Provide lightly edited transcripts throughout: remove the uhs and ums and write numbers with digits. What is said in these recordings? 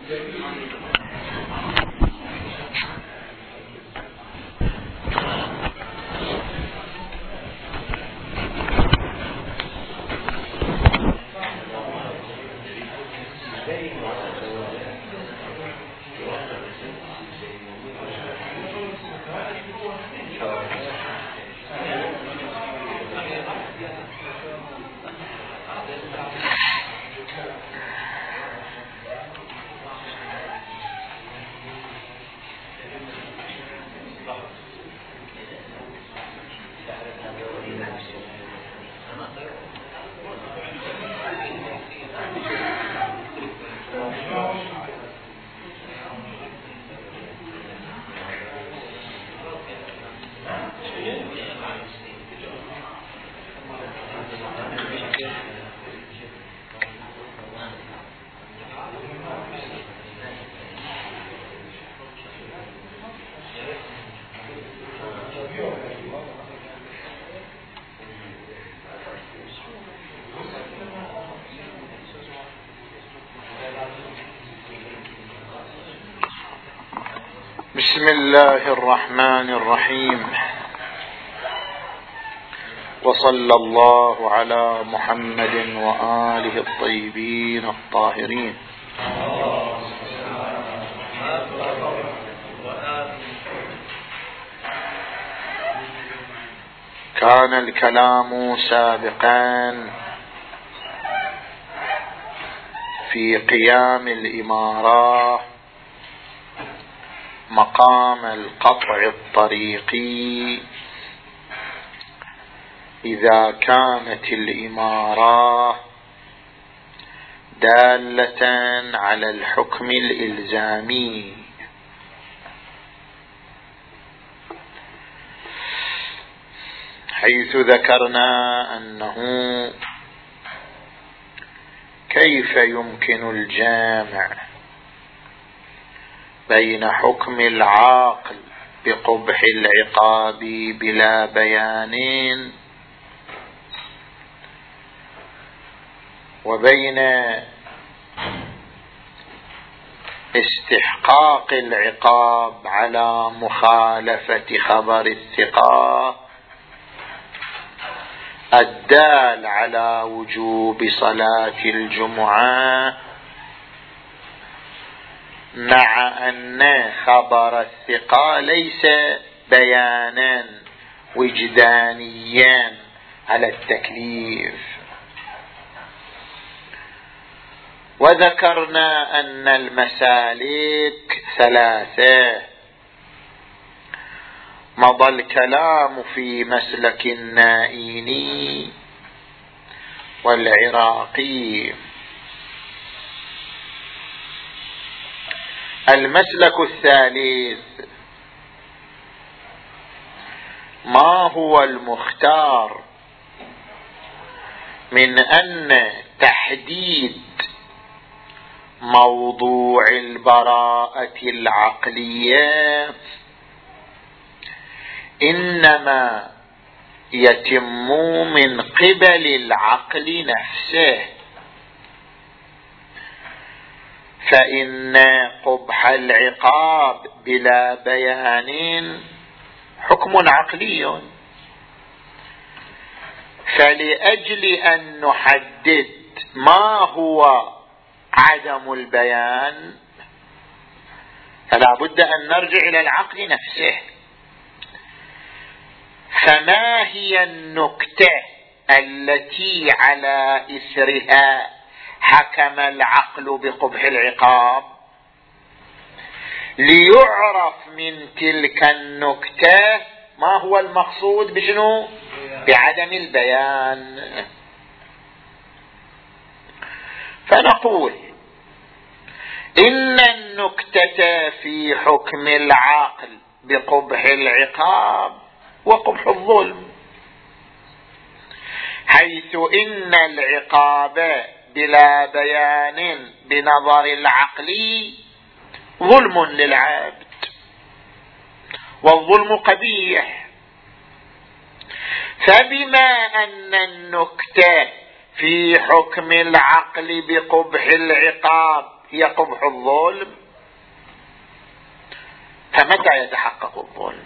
بسم الله الرحمن الرحيم، وصلى الله على محمد وآله الطيبين الطاهرين. كان الكلام سابقا في قيام الإمارة مقام القطع الطريقي إذا كانت الإمارة دالة على الحكم الإلزامي، حيث ذكرنا أنه كيف يمكن الجامع بين حكم العاقل بقبح العقاب بلا بيان وبين استحقاق العقاب على مخالفة خبر الثقة الدال على وجوب صلاة الجمعة، مع أن خبر الثقة ليس بيانا وجدانيا على التكليف. وذكرنا أن المسالك ثلاثة، مضى الكلام في مسلك النائيني والعراقي. المسلك الثالث ما هو المختار من أن تحديد موضوع البراءة العقلية إنما يتم من قبل العقل نفسه، فإن قبح العقاب بلا بيان حكم عقلي، فلأجل أن نحدد ما هو عدم البيان فلا بد أن نرجع إلى العقل نفسه. فما هي النكتة التي على إثرها حكم العقل بقبح العقاب؟ ليعرف من تلك النكتة ما هو المقصود بشنو؟ بعدم البيان. فنقول إن النكتة في حكم العقل بقبح العقاب وقبح الظلم، حيث إن العقاب بلا بيان بنظر العقل ظلم للعبد، والظلم قبيح. فبما أن النكتة في حكم العقل بقبح العقاب هي قبح الظلم. فمتى يتحقق الظلم؟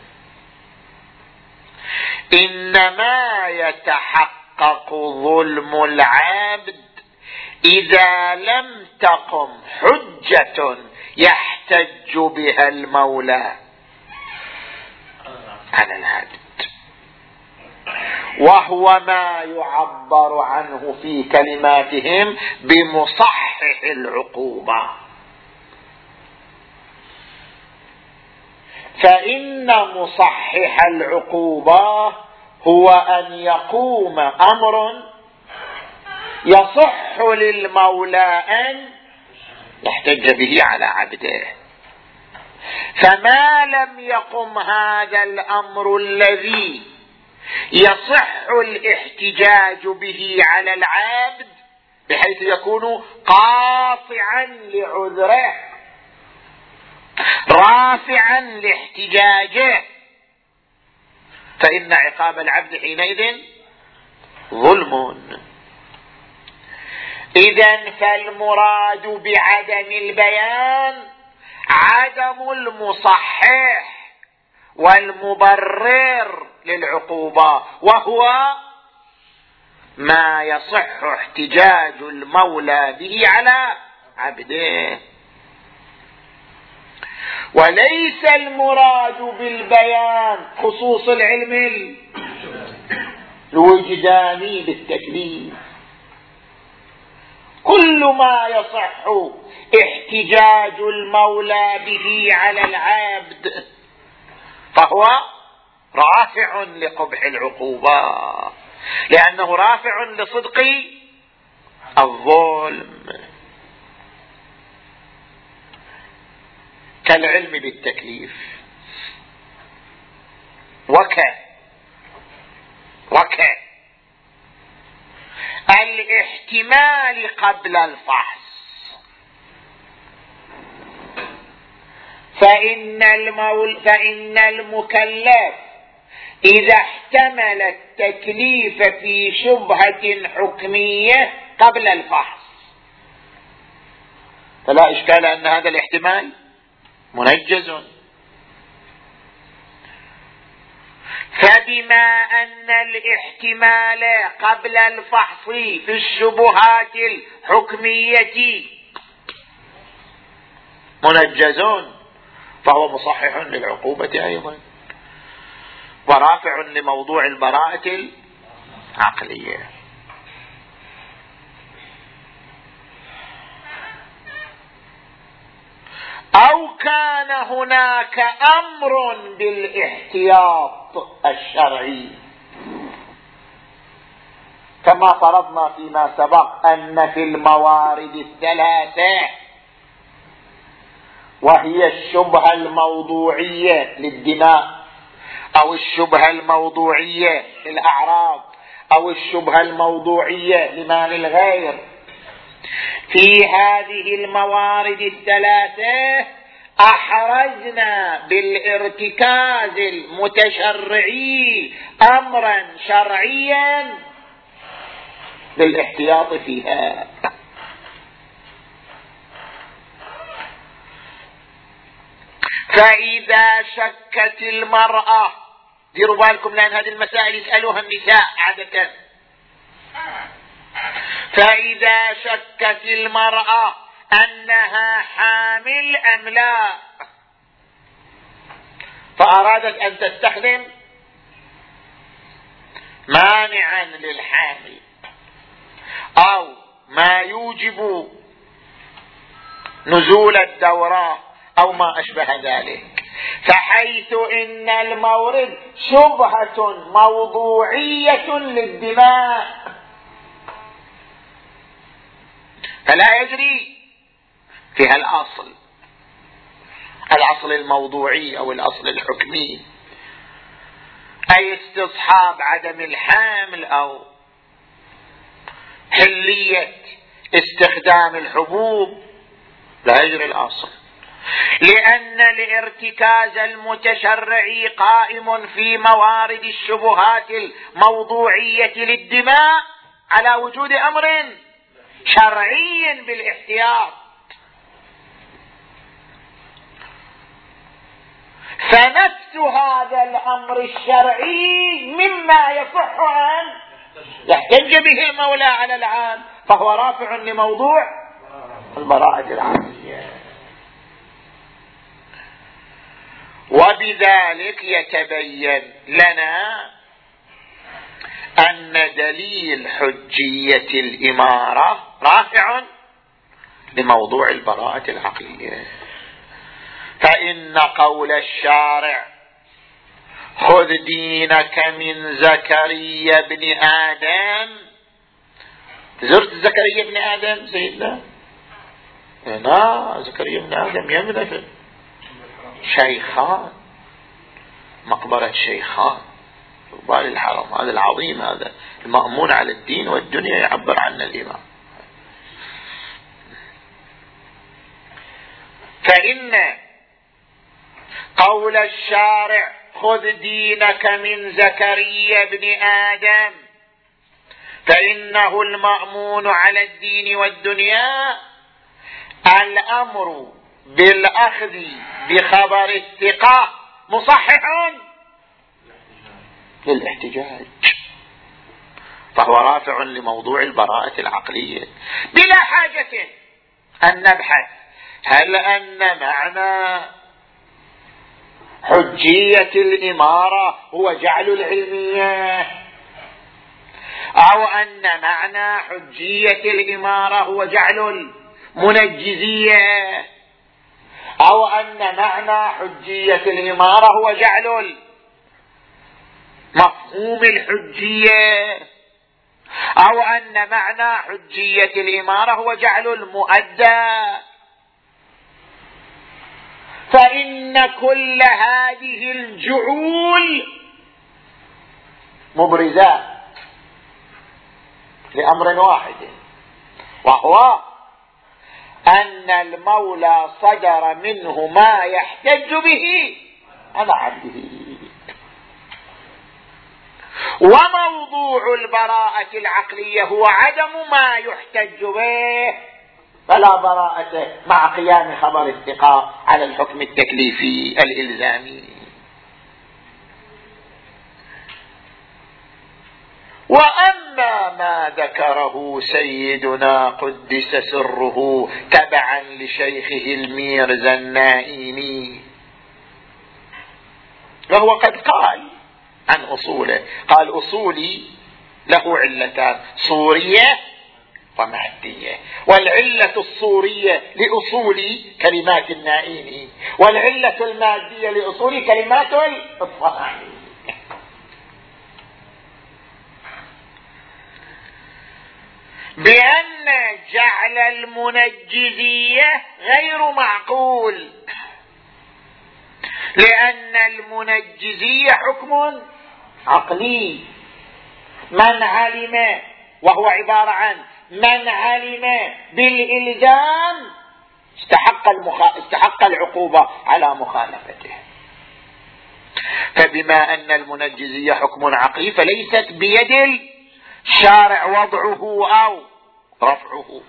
إنما يتحقق ظلم العبد إذا لم تقم حجة يحتج بها المولى على العبد، وهو ما يعبر عنه في كلماتهم بمصحح العقوبة. فإن مصحح العقوبة هو أن يقوم أمر يصح للمولى أن يحتج به على عبده، فما لم يقم هذا الأمر الذي يصح الاحتجاج به على العبد بحيث يكون قاطعا لعذره رافعا لاحتجاجه، فإن عقاب العبد حينئذ ظلم. إذن فالمراد بعدم البيان عدم المصحح والمبرر للعقوبة، وهو ما يصح احتجاج المولى به على عبده. وليس المراد بالبيان خصوص العلم الوجداني بالتكليف، كل ما يصح احتجاج المولى به على العبد فهو رافع لقبح العقوبة، لأنه رافع لصدق الظلم، كالعلم بالتكليف الاحتمال قبل الفحص. فإن المكلف إذا احتمل التكليف في شبهة حكمية قبل الفحص فلا إشكال أن هذا الاحتمال منجز. فبما أن الاحتمال قبل الفحص في الشبهات الحكمية منجز فهو مصحح للعقوبة أيضا ورافع لموضوع البراءة العقلية. أو كان هناك أمر بالاحتياط الشرعي كما فرضنا فيما سبق أن في الموارد الثلاثة، وهي الشبهة الموضوعية للدماء أو الشبهة الموضوعية للأعراض أو الشبهة الموضوعية لمال الغير، في هذه الموارد الثلاثة أحرزنا بالارتكاز المتشرعي أمرا شرعيا للاحتياط فيها. فإذا شكت المرأة، ديروا بالكم لأن هذه المسائل يسألوها النساء عادة، فإذا شكت المرأة أنها حامل أم لا فأرادت أن تستخدم مانعا للحامل أو ما يوجب نزول الدورة أو ما أشبه ذلك، فحيث إن المورد شبهة موضوعية للدماء فلا يجري فيها الأصل الموضوعي أو الأصل الحكمي، أي استصحاب عدم الحمل أو حلية استخدام الحبوب، لا يجري الأصل، لأن الارتكاز المتشرعي قائم في موارد الشبهات الموضوعية للدماء على وجود أمر شرعي بالاحتياط. فنفس هذا الأمر الشرعي مما يصح أن يحتج به المولى على العام، فهو رافع لموضوع البراءة العقلية. وبذلك يتبين لنا أن دليل حجية الإمارة رافع لموضوع البراءة العقلية. فإن قول الشارع خذ دينك من زكريا بن آدم، زرت زكريا بن آدم سيدنا؟ لا، زكريا بن آدم يمنى شيخان، مقبرة شيخان قبال الحرم، هذا العظيم، هذا المأمون على الدين والدنيا يعبر عنه الإمام. فإن قول الشارع خذ دينك من زكريا بن آدم فإنه المأمون على الدين والدنيا، الأمر بالأخذ بخبر الثقة مصحح للاحتجاج، فهو رافع لموضوع البراءة العقلية بلا حاجة أن نبحث هل أن معنى حجية الإمارة هو جعل العلمية، أو أن معنى حجية الإمارة هو جعل المنجزية، أو أن معنى حجية الإمارة هو جعل مفهوم الحجية، أو أن معنى حجية الإمارة هو جعل المؤدى. فإن كل هذه الجعول مبرزات لأمر واحد، وهو أن المولى صدر منه ما يحتج به على عبده. وموضوع البراءة العقلية هو عدم ما يحتج به، فلا براءة مع قيام خبر الثقة على الحكم التكليفي الإلزامي. وأما ما ذكره سيدنا قدس سره تبعا لشيخه الميرزا النائمي، وهو قد قال عن أصوله، قال أصولي له علتان، صورية ومادية، والعلة الصورية لأصول كلمات النائمي، والعلة المادية لأصول كلمات الصناعي. بأن جعل المنجزية غير معقول، لأن المنجزية حكم عقلي، من علم، وهو عبارة عن من علم بالإلزام استحق العقوبة على مخالفته. فبما أن المنجزية حكم عقلي فليست بيد الشارع وضعه أو رفعه،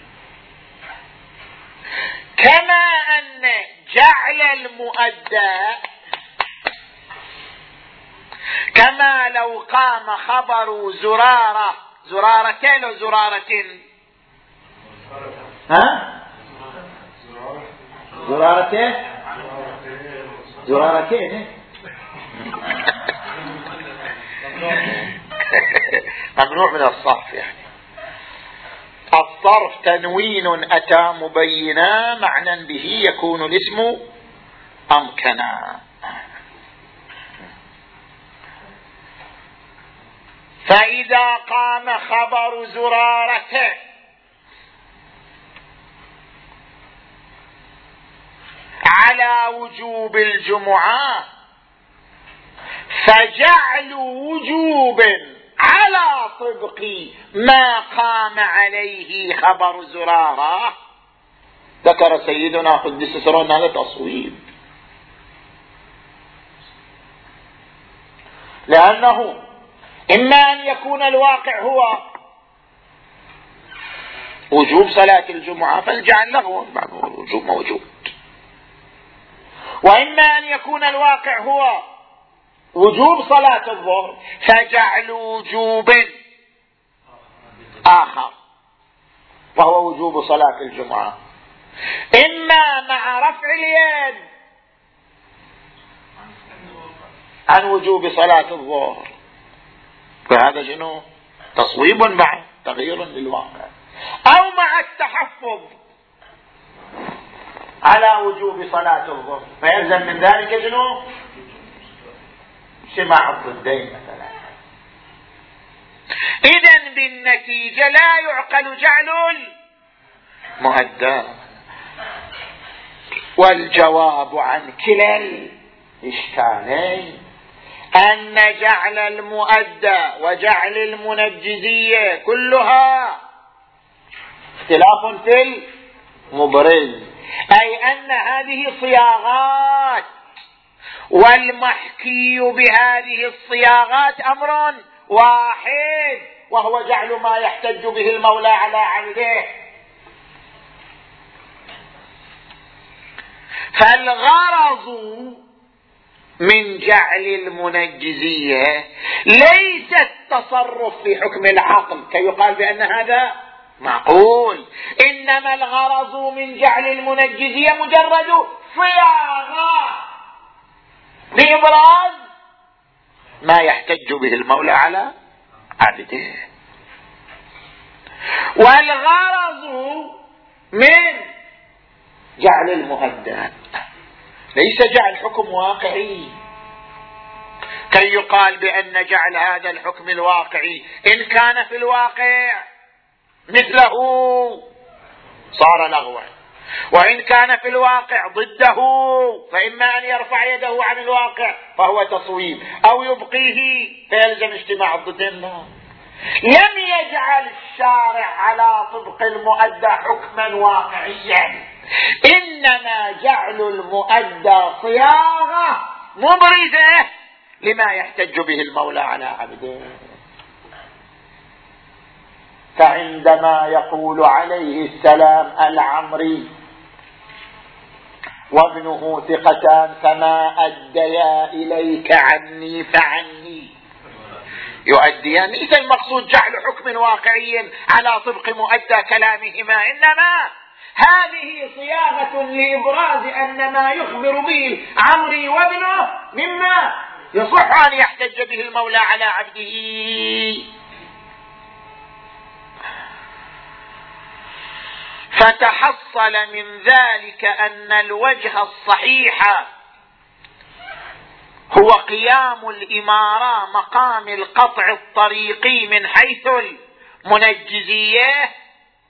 كما أن جعل المؤدى، كما لو قام خبر زرارتين أو زرارتين، زرارتين ممنوع من الصرف، يعني الصرف تنوين أتى مبينا معنى به يكون الاسم أمكنا. فإذا قام خبر زرارته على وجوب الجمعة، فجعل وجوب على طبق ما قام عليه خبر زرارة، ذكر سيدنا قدس سره أن هذا تصويب، لأنه إما أن يكون الواقع هو وجوب صلاة الجمعة فالجعل له الوجوب موجود، وإما أن يكون الواقع هو وجوب صلاة الظهر فجعل وجوب آخر وهو وجوب صلاة الجمعة، إما مع رفع اليد عن وجوب صلاة الظهر، فهذا شنو؟ تصويب بعد تغيير للواقع، أو مع التحفظ على وجوب صلاة الظهر فيلزم من ذلك شنو؟ اجتماع الضدين مثلا. إذن بالنتيجة لا يعقل جعل المؤدى. والجواب عن كلا الإشكالين أن جعل المؤدى وجعل المنجزية كلها اختلاف في المبرز، أي أن هذه صياغات والمحكي بهذه الصياغات أمر واحد وهو جعل ما يحتج به المولى على عبده. فالغرض من جعل المنجزية ليس التصرف في حكم العقل كي يقال بأن هذا معقول، إنما الغرض من جعل المنجزية مجرد صياغة لإبراز ما يحتج به المولى على عبده. والغرض من جعل المهدد ليس جعل حكم واقعي كي يقال بأن جعل هذا الحكم الواقعي إن كان في الواقع مثله صار لغوا، وإن كان في الواقع ضده فإما أن يرفع يده عن الواقع فهو تصويب أو يبقيه فيلزم اجتماع الضدين. لم يجعل الشارع على طبق المؤدى حكما واقعيا، إنما جعل المؤدى صياغة مبرزة لما يحتج به المولى على عبده. فعندما يقول عليه السلام العمري وابنه ثقتان فما أديا إليك عني فعني، يؤديان ليس المقصود جعل حكم واقعي على طبق مؤدى كلامهما، إنما هذه صياغة لإبراز أن ما يخبر به عمري وابنه مما يصح أن يحتج به المولى على عبده. فتحصل من ذلك أن الوجه الصحيح هو قيام الإمارة مقام القطع الطريقي من حيث المنجزية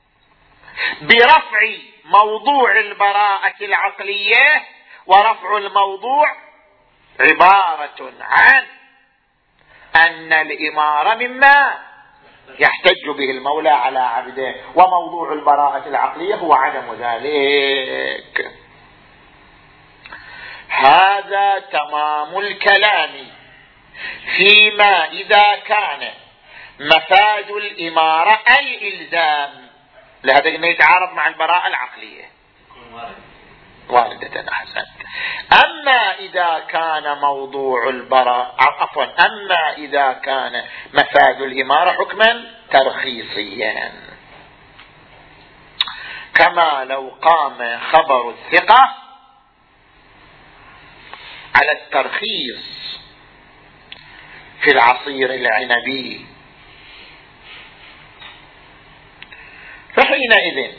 برفع موضوع البراءة العقلية، ورفع الموضوع عبارة عن أن الإمارة مما يحتج به المولى على عبده، وموضوع البراءة العقلية هو عدم ذلك. هذا تمام الكلام فيما إذا كان مفاد الإمارة الإلزام، لهذا إنه يتعارض مع البراءة العقلية واردة. أحسن. أما إذا كان موضوع البراءة أما إذا كان مفاد الإمارة حكما ترخيصيا، كما لو قام خبر الثقة على الترخيص في العصير العنبي، فحينئذ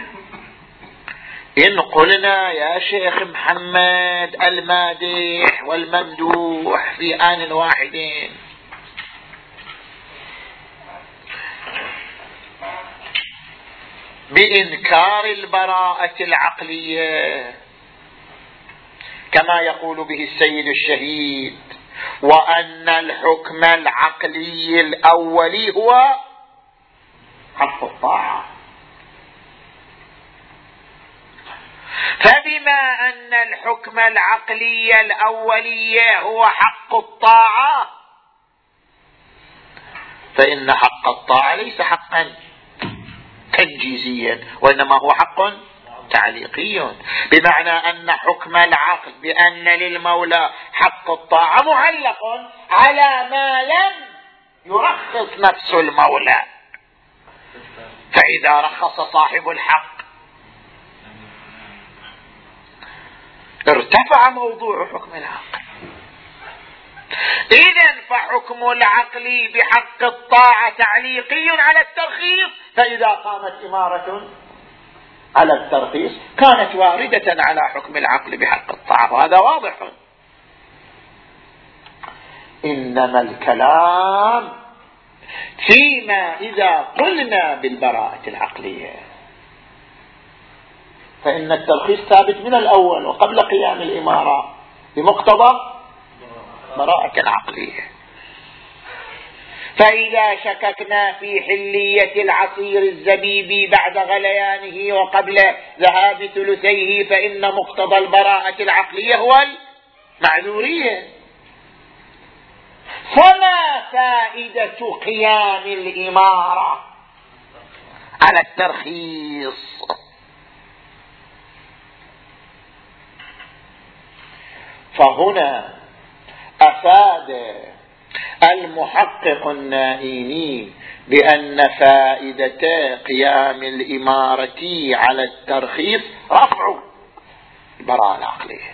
إن قلنا يا شيخ محمد المادح والممدوح في آن واحد، بإنكار البراءة العقلية كما يقول به السيد الشهيد، وأن الحكم العقلي الأولي هو حق الطاعة، فبما أن الحكم العقلي الأولي هو حق الطاعة فإن حق الطاعة ليس حقا تنجيزيا، وإنما هو حق تعليقي، بمعنى أن حكم العقل بأن للمولى حق الطاعة معلق على ما لم يرخص نفس المولى. فإذا رخص صاحب الحق ارتفع موضوع حكم العقل. إذن فحكم العقل بحق الطاعة تعليقي على الترخيص، فإذا قامت إمارة على الترخيص كانت واردة على حكم العقل بحق الطاعة، وهذا واضح. إنما الكلام فيما إذا قلنا بالبراءة العقلية، فإن الترخيص ثابت من الأول وقبل قيام الإمارة بمقتضى براءة العقلية. فإذا شككنا في حلية العصير الزبيبي بعد غليانه وقبل ذهاب ثلثيه فإن مقتضى البراءة العقلية هو المعذورية. فما فائدة قيام الإمارة على الترخيص؟ فهنا أفاد المحقق النائمي بأن فائدة قيام الإمارة على الترخيص رفع البراءة العقلية،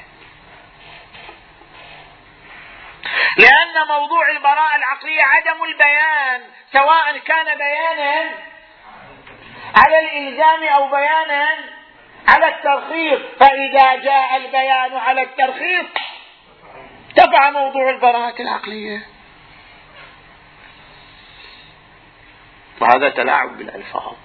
لأن موضوع البراءة العقلية عدم البيان، سواء كان بيانا على الإلزام أو بيانا على الترخيص. فإذا جاء البيان على الترخيص ارتفع موضوع البراءة العقلية. وهذا تلاعب بالألفاظ،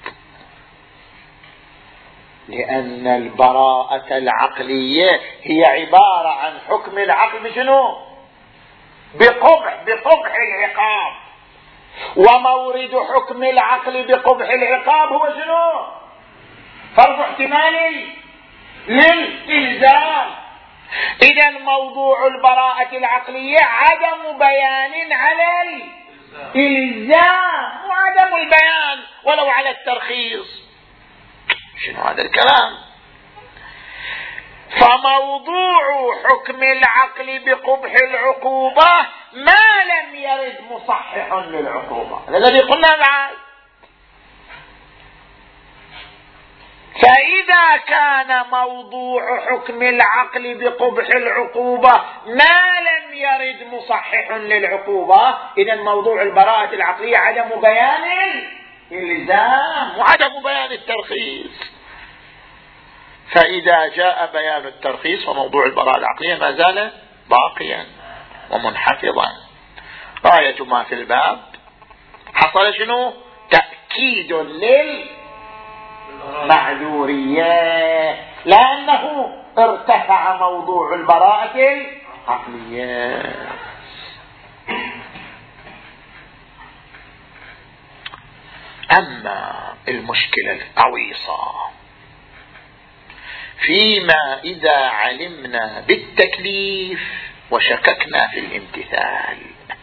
لأن البراءة العقلية هي عبارة عن حكم العقل بشنو؟ بقبح العقاب، ومورد حكم العقل بقبح العقاب هو شنو؟ فرض احتمالي للإلزام. إذن موضوع البراءة العقلية عدم بيان على الإلزام وعدم البيان ولو على الترخيص. شنو هذا الكلام؟ فموضوع حكم العقل بقبح العقوبة ما لم يرد مصحح للعقوبة، هذا الذي قلنا بعد. فإذا كان موضوع حكم العقل بقبح العقوبة ما لم يرد مصحح للعقوبة، إذن موضوع البراءة العقلية عدم بيان الإلزام وعدم بيان الترخيص. فإذا جاء بيان الترخيص وموضوع البراءة العقلية ما زال باقيا ومنحفظا. غاية ما في الباب حصل شنو؟ تأكيد للمعذورية، لأنه ارتفع موضوع البراءة العقلية. أما المشكلة العويصة فيما إذا علمنا بالتكليف وشككنا في الامتثال،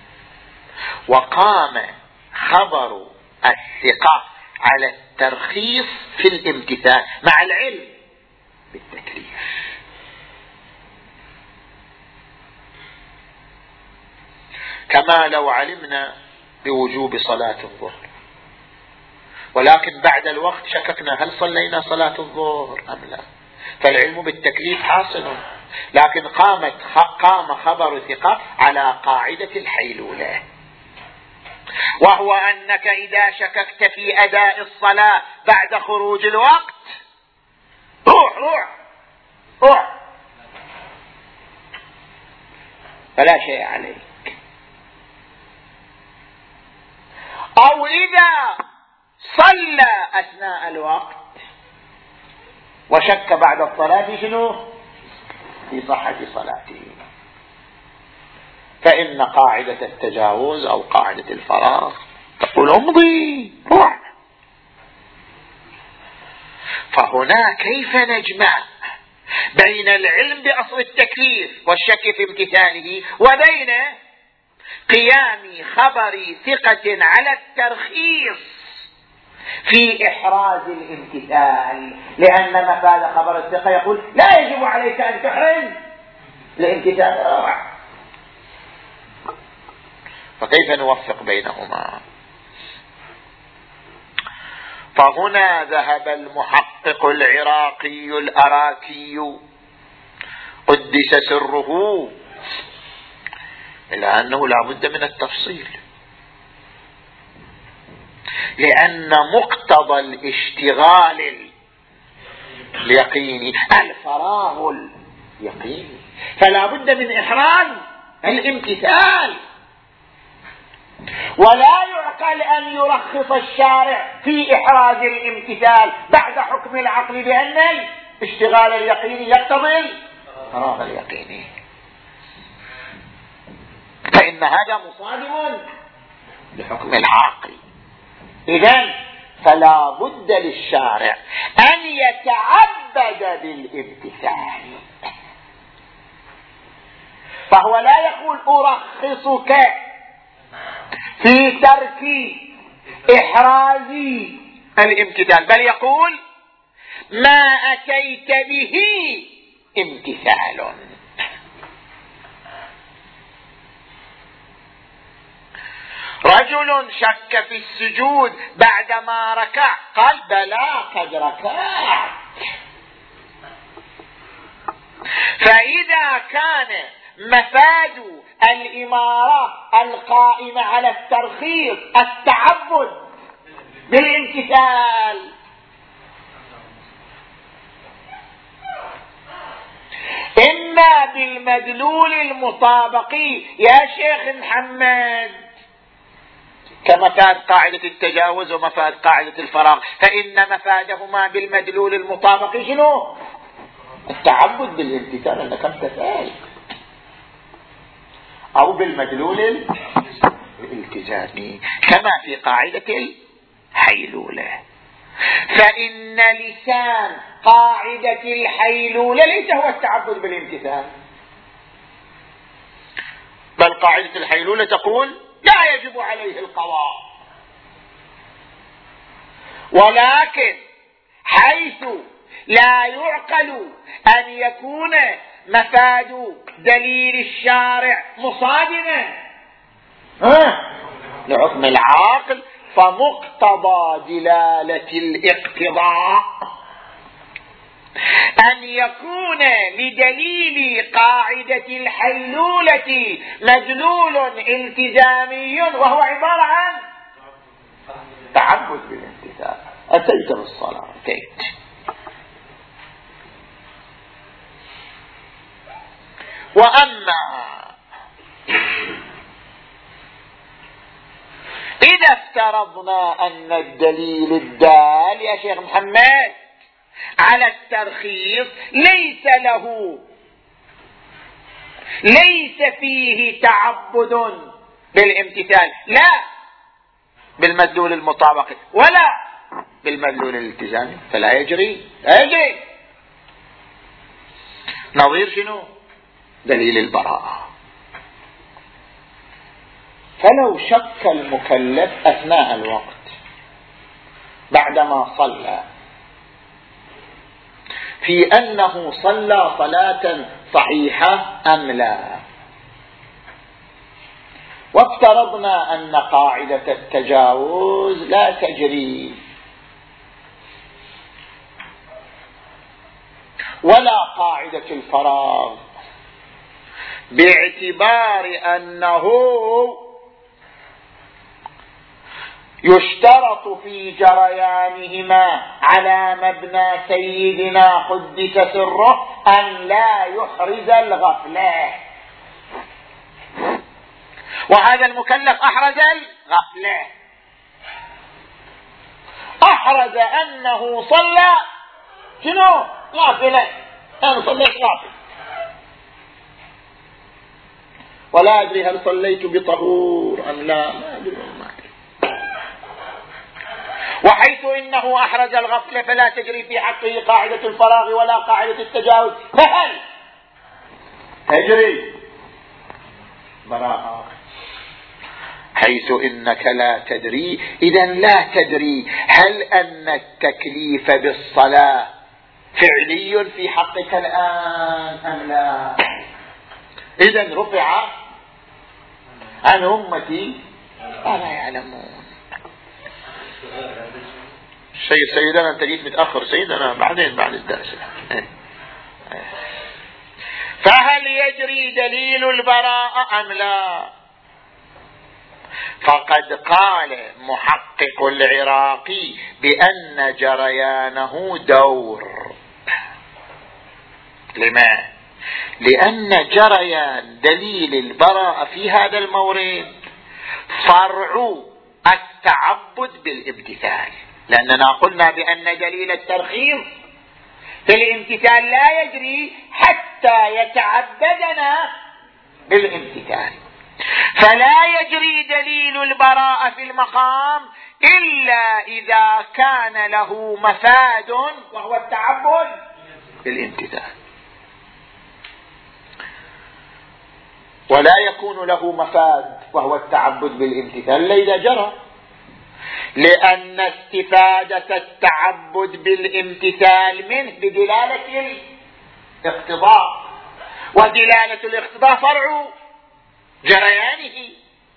وقام خبر الثقة على الترخيص في الامتثال مع العلم بالتكليف. كما لو علمنا بوجوب صلاة الظهر ولكن بعد الوقت شككنا هل صلينا صلاة الظهر أم لا، فالعلم بالتكليف حاصل، لكن قام خبر ثقة على قاعدة الحيلولة، وهو أنك إذا شككت في أداء الصلاة بعد خروج الوقت روح فلا شيء عليك. أو إذا صلى أثناء الوقت وشك بعد الصلاة شنو؟ في صحة صلاته، فإن قاعدة التجاوز أو قاعدة الفراغ تقول امضي روح. فهنا كيف نجمع بين العلم بأصل التكليف والشك في امتثاله وبين قيام خبر ثقة على الترخيص في إحراز الامتثال، لأن مفاد خبر الثقة يقول لا يجب عليك أن تحرز الامتثال. فكيف نوفق بينهما؟ فهنا ذهب المحقق العراقي الأراكي قدس سره إلى أنه لا بد من التفصيل، لأن مقتضى الاشتغال اليقيني الفراغ اليقيني، فلا بد من إحراز الامتثال. ولا يعقل أن يرخص الشارع في إحراز الامتثال بعد حكم العقل بأن الاشتغال اليقيني يقتضي الفراغ اليقيني، فإن هذا مصادم لحكم العقل. إذن فلا بد للشارع أن يتعبد بالامتثال، فهو لا يقول أرخصك في ترك إحراز الامتثال، بل يقول ما أتيت به امتثال. رجل شك في السجود بعدما ركع، قال بلى قد ركعت. فإذا كان مفاد الإمارة القائمة على الترخيص التعبد بالامتثال، إما بالمدلول المطابقي يا شيخ محمد كمفاد قاعدة التجاوز ومفاد قاعدة الفراغ، فإن مفادهما بالمدلول المطابقي شنو؟ التعبد بالامتثال أنك امتثال، أو بالمدلول الالتزامي كما في قاعدة الحيلولة. فإن لسان قاعدة الحيلولة ليس هو التعبد بالامتثال، بل قاعدة الحيلولة تقول لا يجب عليه القضاء، ولكن حيث لا يعقل أن يكون مفاد دليل الشارع مصادما لحكم العاقل، فمقتضى دلالة الاقتضاء أن يكون لدليل قاعدة الحيلولة مدلول التزامي، وهو عبارة عن تعبد بالامتثال. أتيت بالصلاة، أتيت. وأما إذا افترضنا أن الدليل الدال يا شيخ محمد على الترخيص ليس فيه تعبد بالامتثال، لا بالمدلول المطابق ولا بالمدلول الالتزامي، فلا يجري. نظير شنو؟ دليل البراءة. فلو شك المكلف أثناء الوقت بعدما صلى في أنه صلى صلاة صحيحة أم لا، وافترضنا أن قاعدة التجاوز لا تجري ولا قاعدة الفراغ، باعتبار أنه يشترط في جريانهما على مبنى سيدنا قدس سره أن لا يحرز الغفلة، وهذا المكلف أحرز الغفلة، أحرز أنه صلى شنو؟ غافلة، أنا صليت غافل، ولا أدري هل صليت بطهور أم لا، ما أدري. وحيث إنه أحرز الغفلة فلا تجري في حقه قاعدة الفراغ ولا قاعدة التجاوز، فهل تجري براءة؟ حيث إنك لا تدري. إذا لا تدري هل أن التكليف بالصلاة فعلي في حقك الآن أم لا. إذا رفع عن أمتي ولا يعلمون. سيدنا أنت جيت متأخر سيدنا، بعدين بعد الدرس. فهل يجري دليل البراءة أم لا؟ فقد قال محقق العراقي بأن جريانه دور. لما؟ لأن جريان دليل البراءة في هذا المورد فرع التعبد بالامتثال، لأننا قلنا بأن دليل الترخيص في الامتثال لا يجري حتى يتعبدنا بالامتثال، فلا يجري دليل البراءة في المقام إلا إذا كان له مفاد وهو التعبد بالامتثال، ولا يكون له مفاد وهو التعبد بالامتثال إلا إذا جرى، لأن استفادة التعبد بالامتثال منه بدلالة الاقتضاء، ودلالة الاقتضاء فرع جريانه،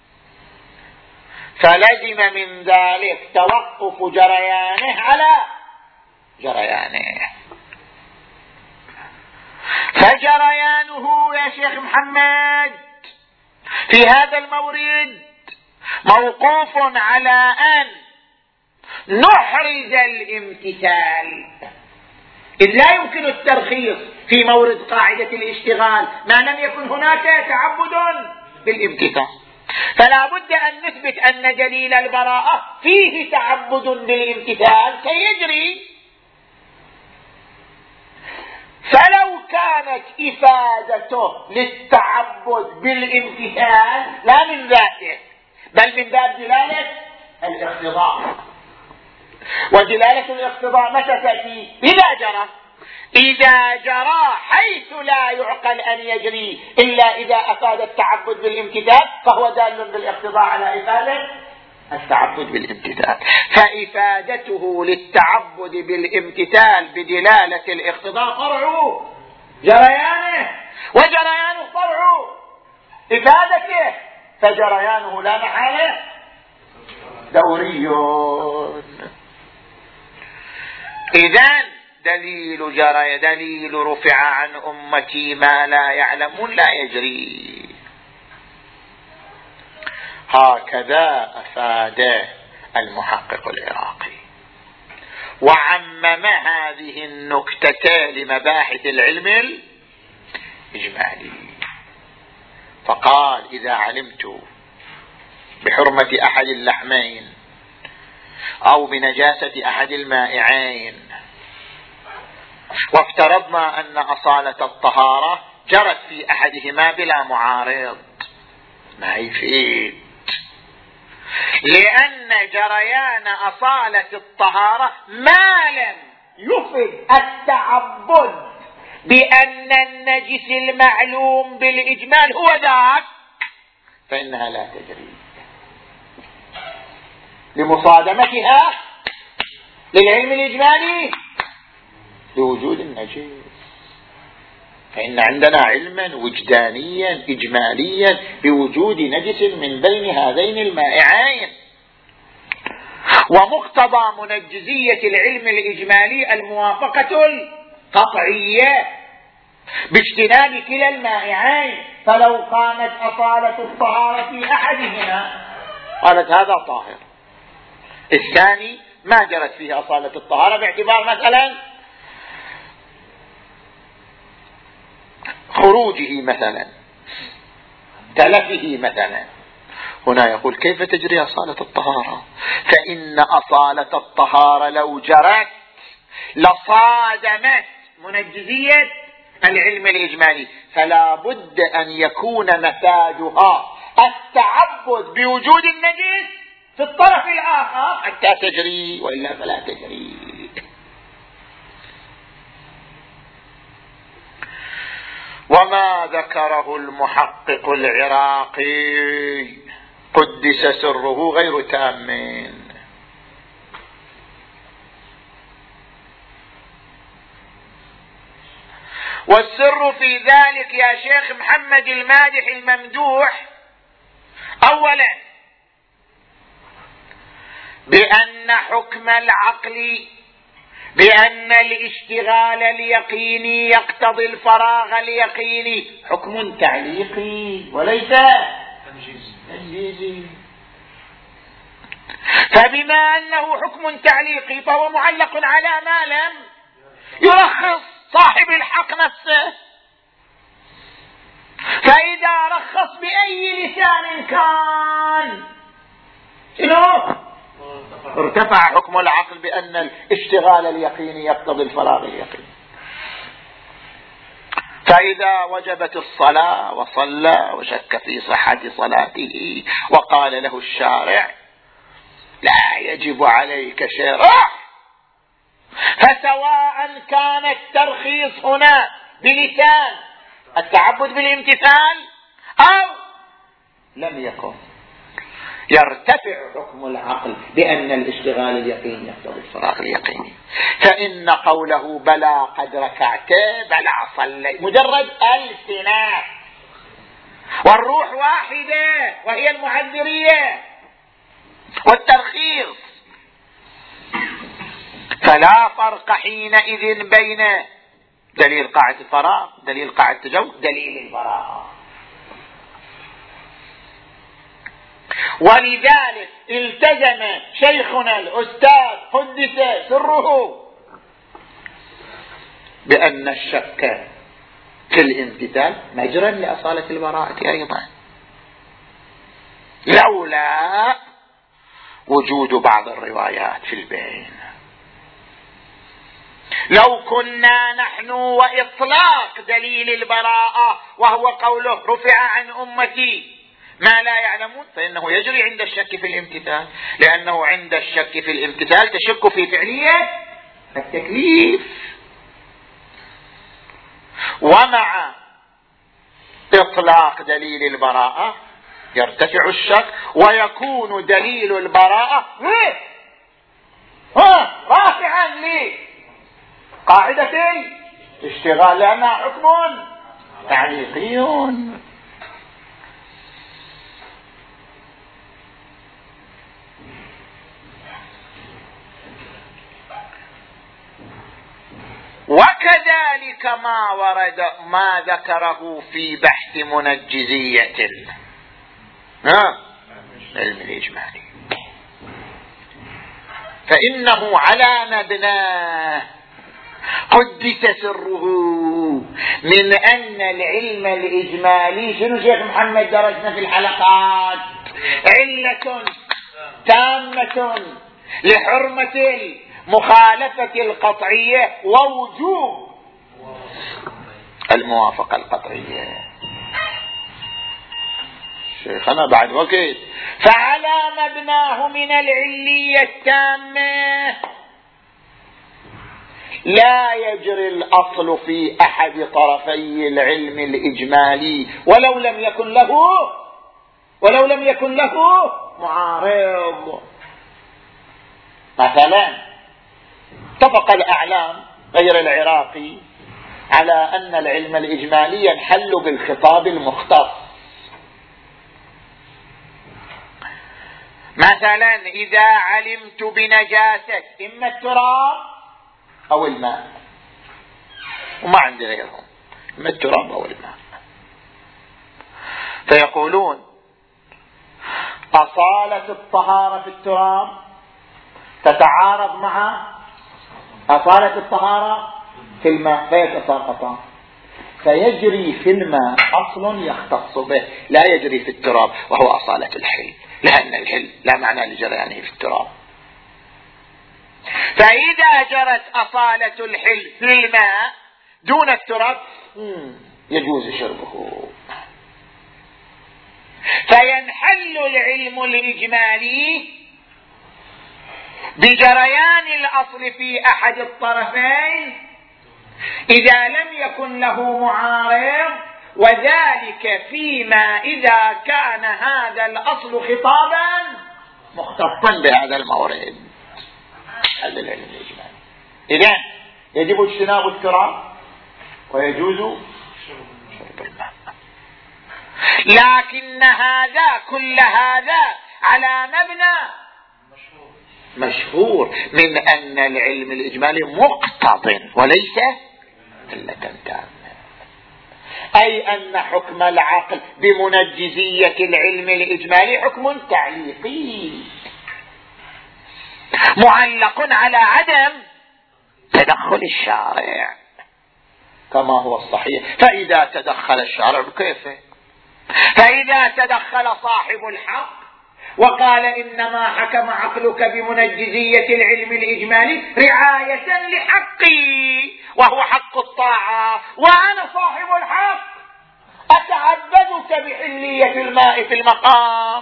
فلزم من ذلك توقف جريانه على جريانه. فجريانه يا شيخ محمد في هذا المورد موقوف على أن نحرز الامتثال، إذ لا يمكن الترخيص في مورد قاعدة الاشتغال ما لم يكن هناك تعبد بالامتثال، فلا بد أن نثبت أن دليل البراءة فيه تعبد بالامتثال سيجري. فلو كانت إفادته للتعبد بالامتثال لا من ذاته بل من باب دلالة الاقتضاء، ودلالة الاقتضاء متى تأتي؟ إذا جرى حيث لا يعقل أن يجري إلا إذا أفاد التعبد بالامتثال، فهو دال بالاقتضاء على إفادة التعبد بالامتثال، فإفادته للتعبد بالامتثال بدلالة الاقتضاء فرع جريانه، وجريانه فرع إفادته، فجريانه لا محالة دوري. إذن دليل رفع عن أمتي ما لا يعلمون لا يجري. هكذا أفاد المحقق العراقي، وعمم هذه النكتة لمباحث العلم الإجمالي، فقال: إذا علمت بحرمة أحد اللحمين أو بنجاسة أحد المائعين، وافترضنا أن أصالة الطهارة جرت في أحدهما بلا معارض، ما يفيد، لأن جريان أصالة الطهارة ما لم يفد التعبد بأن النجس المعلوم بالإجمال هو ذاك فإنها لا تجري لمصادمتها للعلم الإجمالي لوجود النجس. فإن عندنا علما وجدانيا إجماليا بوجود نجس من بين هذين المائعين، ومقتضى منجزية العلم الإجمالي الموافقة القطعية باجتناب كلا المائعين، فلو كانت أصالة الطهارة في أحدهما قالت هذا طاهر، الثاني ما جرت فيه أصالة الطهارة باعتبار مثلا خروجه مثلا تلفه مثلا، هنا يقول كيف تجري أصالة الطهارة؟ فإن أصالة الطهارة لو جرت لصادمت منجزية العلم الإجمالي، فلا بد أن يكون مفادها التعبد بوجود النجس في الطرف الآخر حتى تجري، وإلا فلا تجري. وما ذكره المحقق العراقي قدس سره غير تام. والسر في ذلك يا شيخ محمد المادح الممدوح أولا بأن حكم العقل بأن الاشتغال اليقيني يقتضي الفراغ اليقيني حكم تعليقي وليس تنجيزي. فبما أنه حكم تعليقي فهو معلق على ما لم يرخص صاحب الحق نفسه. فإذا رخص بأي لسان كان ارتفع حكم العقل بأن الاشتغال اليقيني يقتضي الفراغ اليقيني. فإذا وجبت الصلاة وصلى وشك في صحة صلاته وقال له الشارع لا يجب عليك شيء، فسواء كان الترخيص هنا بلسان التعبد بالامتثال أو لم يكن، يرتفع حكم العقل بأن الاشتغال اليقيني يقتضي الفراغ اليقيني. فإن قوله بلى قد ركعت بلى صليت مجرد السنة، والروح واحدة وهي المعذرية والترخيص، فلا فرق حينئذ بين دليل قاعدة الفراغ دليل قاعدة التجوز دليل البراءة. ولذلك التزم شيخنا الأستاذ قدس سره بأن الشك في الامتثال مجرى لأصالة البراءة أيضا، لولا وجود بعض الروايات في البين. لو كنا نحن وإطلاق دليل البراءة وهو قوله رفع عن أمتي ما لا يعلمون، فإنه يجري عند الشك في الامتثال، لأنه عند الشك في الامتثال تشك في فعلية التكليف. ومع إطلاق دليل البراءة يرتفع الشك ويكون دليل البراءة رافعا لقاعدة الاشتغال لأنها حكم تعليقي. وكذلك ما ورد ما ذكره في بحث منجزية علم الإجمالي، فإنه على مبناه قدس سره من أن العلم الإجمالي شنو شيخ محمد درسنا في الحلقات علة تامة لحرمة مخالفة القطعية ووجوب الموافقة القطعية. شيخنا بعد وقت فعلى مبناه من العلية التامة لا يجري الأصل في أحد طرفي العلم الإجمالي ولو لم يكن له معارض. مثلا اتفق الأعلام غير العراقي على أن العلم الإجمالي ينحل بالخطاب المختص. مثلا إذا علمت بنجاسة إما التراب أو الماء، وما عندي غيرهم، إما التراب أو الماء، فيقولون أصالة الطهارة في التراب تتعارض مع أصالة الطهارة في الماء فيتساقطان، فيجري في الماء أصل يختص به لا يجري في التراب وهو أصالة الحل، لأن الحل لا معنى لجريانه في التراب. فإذا جرت أصالة الحل في الماء دون التراب يجوز شربه، فينحل العلم الإجمالي بجريان الأصل في أحد الطرفين إذا لم يكن له معارض وذلك فيما إذا كان هذا الأصل خطابا مختصا بهذا المورد. هذا العلم الإجمالي. إذن يجب اجتناب التراب ويجوز شرب الماء، لكن هذا كل هذا على مبنى مشهور من أن العلم الإجمالي مقتضٍ وليس علة تامة، أي أن حكم العقل بمنجزية العلم الإجمالي حكم تعليقي معلق على عدم تدخل الشارع كما هو الصحيح. فإذا تدخل الشارع كيف؟ فإذا تدخل صاحب الحق وقال إنما حكم عقلك بمنجزية العلم الإجمالي رعاية لحقي وهو حق الطاعة، وأنا صاحب الحق أتعبدك بحلية الماء في المقام،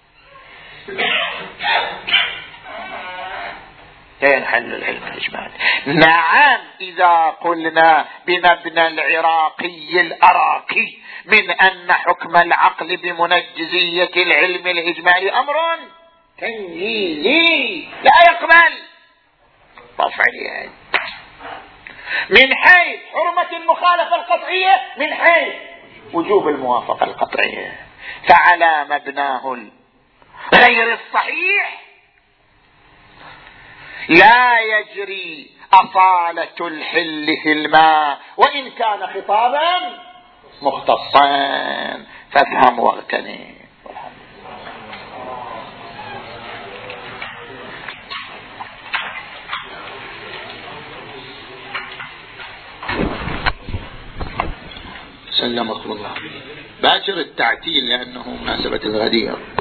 ينحل العلم الإجمالي. نعم، إذا قلنا بمبنى العراقي الأراكي من أن حكم العقل بمنجزية العلم الإجمالي أمر تنزيلي لا يقبل رفع اليد، من حيث حرمة المخالفة القطعية، من حيث وجوب الموافقة القطعية. فعلى مبناه غير الصحيح لا يجري أصالة الحل في الماء وإن كان خطابا مختصا. فافهم واغتنم. سلمكم الله. باكر التعتيل لأنه مناسبة الغدير.